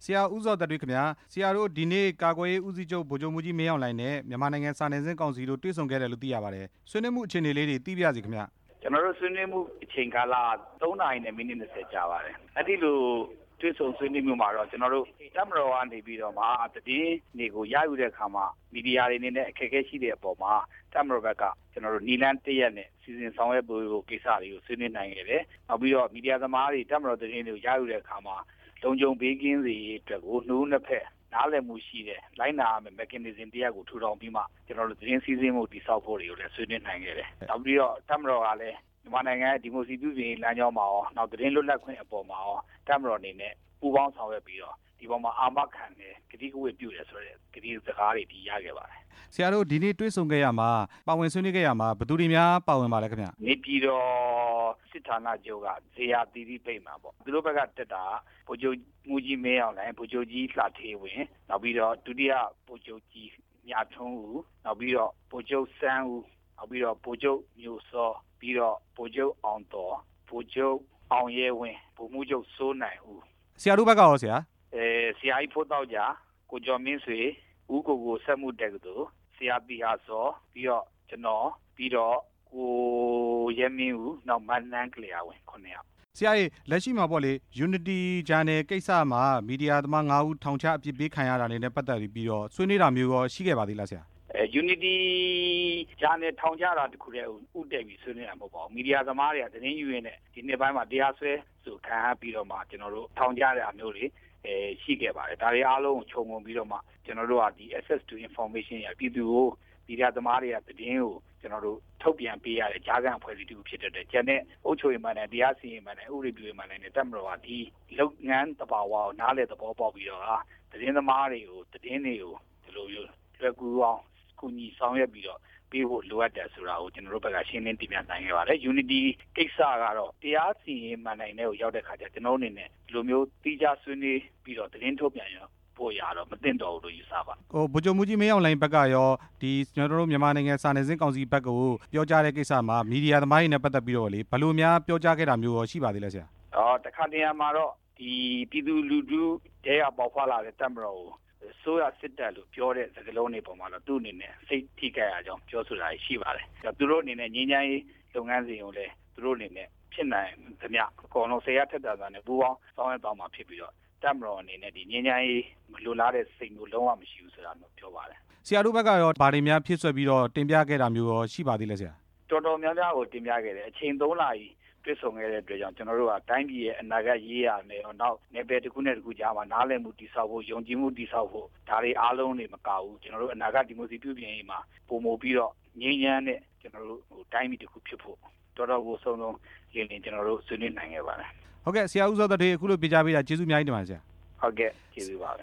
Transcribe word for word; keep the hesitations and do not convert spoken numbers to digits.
ဆရာဦးဇော်သက်ထွေးခင်ဗျာဆရာတို့ဒီနေ့ကာကွယ်ရေးဦးစီးချုပ်ဗိုလ်ချုပ်မှူးကြီးမင်းအောင်လှိုင်နဲ့မြန်မာနိုင်ငံစာနယ်ဇင်းကောင်စီတို့တွေ့ဆုံခဲ့တယ်လို့သိရပါတယ်ဆွေးနွေးမှုအခြေအနေလေးတွေသိပြရစီခင်ဗျာကျွန်တော်တို့ဆွေးနွေးမှုအချိန်ကာလသုံးနာရီနဲ့မိနစ်၂၀ကြာပါတယ်အဲ့ဒီလိုတွေ့ဆုံဆွေးနွေးမှုမှာတော့ကျွန်တော်တို့တပ်မတော်ကနေပြီးတော့မှသတင်းတွေကိုရယူတဲ့အခါမှာမီဒီယာတွေနေနဲ့အခက်အခဲရှိတဲ့အပေါ်မှာတပ်မတော်ဘက်ကကျွန်တော်တို့နီလန်းတရက်နဲ့စီစဉ်ဆောင်ရွက်ဖို့ကိစ္စတွေကိုဆွေးနွေးနိုင်ခဲ့တယ်နောက်ပြီးတော့မီဒီယာသမားတွေတပ်မတော်သတင်းတွေကိုရယူတဲ့အခါမှာလုံခြုံပေးကင်းစေအတွက်ကိုနှိုးနှစ်ဖက်နားလည်မှုရှိတဲ့လိုင်းနာရမယ် mechanism တရားကိုထူထောင်ပြီးမှကျွန်တော်တို့သတင်းစည်းစိမ်မှုတည်ဆောက်ဖို့တွေကိုလည်းဆွေးနွေးနိုင်ခဲ့တယ်နောက်ပြီးတော့တပ်မတော်ကလည်းမြန်မာနိုင်ငံရဲ့ဒီမိုကရေစီပြုပြင်လမ်းကြောင်းမှာရောနောက်သတင်းလွတ်လပ်ခွင့်အပေါ်မှာရောတပ်မတော်အနေနဲ့ပူးပေါင်းဆောင်ရွက်ပြီးတော့ဒီပေါ်မှာအာမခံတယ်ဂတိကဝတ်ပြုတယ်ဆိုတဲ့ဂတိစကားတွေဒီရခဲ့ပါတယ်ဆရာတို့ဒီနေ့တွေ့ဆုံခဲ့ရမှာပါဝင်ဆွေးနွေးခဲ့ရမှာဘယ်သူတွေများပါဝင်ပါလဲခင်ဗျနေပြည်တော်စစ်ဌာနချုပ်ကဇေယျသီရိပိတ်မှာပေါ့သူတို့ဘက်ကတက်တာဗိုလ်ချုပ်မှူးကြီးမင်းအောင်လှိုင်ဗိုလ်ချုပ်ကြီးလှထေးဝင်နောက်ပြီးတော့ဒုတိယဗိုလ်ချုပ်ကြီးမြထွန်းဦးနောက်ပြီးတော့ဗိုလ်ချုပ်စန်းဦးနောက်ပြီးတော့ဗိုလ်ချုပ်မျိုးစောပြီးတော့ဗိုလ်ချုပ်အောင်တော်ဗိုလ်ချုပ်အောင်ရဲဝင်းဗိုလ်မှူးချုပ်စိုးနိုင်ဦးဆရာတို့ဘက်ကရောဆရာအဲဆရာကြီးဖို့တော့ကြာကိုကျော်မင်းဆွေဦးကိုကိုဆက်မှုတက္ကသိုလ်ဆရာပီဟာစောပြီးတော့ကျွန်တော်ပြီးတော့ကိုရဲမင်းဦးနောက်မန်းနန်းကလျာဝင်ခုနှစ်ယောက်ဆရာကြီးလက်ရှိမှာပေါ့လေ Unity Channel ကိစ္စမှာမီဒီယာသမား၅ဦးထောင်ချအပြစ်ပေးခံရတာနဲ့ပတ်သက်ပြီးတော့ဆွေးနွေးတာမျိုးရောရှိခဲ့ပါသေးလားဆရာအဲ Unity Channel ထောင်ချတာတခုတည်းဥတည်ပြီးဆွေးနွေးတာမဟုတ်ပါဘူးမီဒီယာသမားတွေကသတင်းယူရင်းနဲ့ဒီနေ့ပိုင်းမှာတရားစွဲဆိုခံရပြီးတော့မှကျွန်တော်တို့ထောင်ချတဲ့အမျိုးတွေအဲရှိခဲ့ပါတယ်ဒါတွေအားလုံးကိုခြုံငုံပြီးတော့မှကျွန်တော်တို့ကဒီ access to information ရပြည်သူကိုမီဒီယာသမားတွေကသတင်းကိုကျွန်တော်တို့ထုတ်ပြန်ပေးရတဲ့ကြားခံအဖွဲ့အစည်းတူဖြစ်တဲ့ကျန်တဲ့အုပ်ချုပ်ရေးမှန်တဲ့တရားစီရင်မှန်တဲ့ဥပဒေပြုရေးမှန်တဲ့တပ်မတော်ကဒီလုပ်ငန်းတဘာဝကိုနားလည်သဘောပေါက်ပြီးတော့သတင်းသမားတွေကိုသတင်းတွေကိုဒီလိုမျိုးလွယ်ကူအောင်ကူညီဆောင်ရွက်ပြီးတော့ပေးဖို့လိုအပ်တယ်ဆိုတာကိုကျွန်တော်တို့ဘက်ကရှင်းလင်းတင်ပြနိုင်ခဲ့ပါတယ် Unity ကိစ္စကတော့တရားစီရင်မှန်နိုင်တဲ့ကိုရောက်တဲ့ခါကျကျွန်တော်အနေနဲ့ဒီလိုမျိုးတိကျဆွေးနွေးပြီးတော့သတင်းထုတ်ပြန်ရဖို့ရတော့မသိတော့ဘူးလို့ယူဆပါဟိုဗိုလ်ချုပ်မှူးကြီးမင်းအောင်လှိုင်ဘက်ကရောဒီကျွန်တော်တို့မြန်မာနိုင်ငံစာနယ်ဇင်းကောင်စီဘက်ကိုပြောကြားတဲ့ကိစ္စမှာမီဒီယာသမားတွေနဲ့ပတ်သက်ပြီးတော့လေဘယ်လိုများပြောကြားခဲ့တာမျိုးရောရှိပါသေးလဲဆရာအော်တခါတရံမှာတော့ဒီပြည်သူလူထုတဲကပေါက်ဖွာလာတဲ့တပ်မတော်ကိုဆိုရစစ်တပ်လို့ပြောတဲ့စကားလုံးတွေပေါ်မှာတော့သူ့အနေနဲ့စိတ်ထိခိုက်ရအောင်ပြောဆိုတာရှိပါတယ်သူတို့အနေနဲ့ငြိမ်းချမ်းရေးလုပ်ငန်းစဉ်ကိုလည်းသူတို့အနေနဲ့ဖြစ်နိုင်သမျှအကုန်လုံးဆရာထက်တာနဲ့ပူးပေါင်းဆောင်ရွက်သွားမှာဖြစ်ပြီးတော့တပ်မတော်အနေနဲ့ဒီငြိမ်းချမ်းရေးမလိုလားတဲ့စိတ်မျိုးလုံးဝမရှိဘူးဆိုတာမျိုးပြောပါတယ်ဆရာတို့ဘက်ကရောဗာတွေများဖြစ်ဆွဲပြီးတော့တင်ပြခဲ့တာမျိုးရောရှိပါသေးလဲဆရာတော်တော်များများကိုတင်ပြခဲ့တယ်အချိန်သုံးနာရီတွေ့ဆုံခဲ့တဲ့အတွက်ကြောင့်ကျွန်တော်တို့ကတိုင်းပြည်ရဲ့အနာဂတ်ရေးရမယ်နောက်နယ်ပယ်တစ်ခုနဲ့တစ်ခုကြားမှာနားလည်မှုတည်ဆောက်ဖို့ယုံကြည်မှုတည်ဆောက်ဖို့ဒါတွေအားလုံးတွေမကဘူးကျွန်တော်တို့အနာဂတ်ဒီမိုကရေစီပြုပြင်ရေးမှာပုံမူပြီးတော့ငြိမ်းချမ်းတဲ့ကျွန်တော်တို့ဟိုတိုင်းပြည်တစ်ခုဖြစ်ဖို့တော်တော်ကိုဆုံးဆုံးရင်းနေကျွန်တော်တို့ဆွေးနွေးနိုင်ခဲ့ပါတယ်ဟုတ်ကဲ့ဆရာဦးစောသက်ထွေးအခုလိုပြကြပေးတာကျေးဇူးအများကြီးတင်ပါတယ်ဆရာဟုတ်ကဲ့ကျေးဇူးပါ